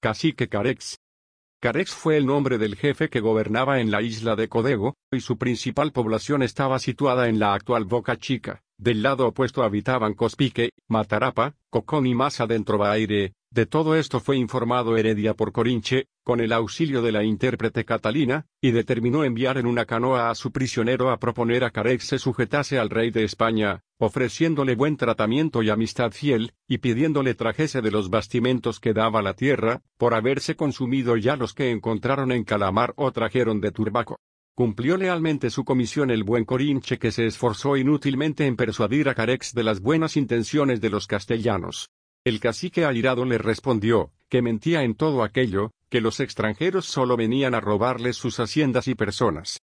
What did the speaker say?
cacique Carex. Carex fue el nombre del jefe que gobernaba en la isla de Codego, y su principal población estaba situada en la actual Boca Chica. Del lado opuesto habitaban Cospique, Matarapa, Cocón y más adentro Baire. De todo esto fue informado Heredia por Corinche, con el auxilio de la intérprete Catalina, y determinó enviar en una canoa a su prisionero a proponer a Carex se sujetase al rey de España, ofreciéndole buen tratamiento y amistad fiel, y pidiéndole trajese de los bastimentos que daba la tierra, por haberse consumido ya los que encontraron en Calamar o trajeron de Turbaco. Cumplió lealmente su comisión el buen Corinche, que se esforzó inútilmente en persuadir a Carex de las buenas intenciones de los castellanos. El cacique airado le respondió, que mentía en todo aquello, que los extranjeros solo venían a robarles sus haciendas y personas,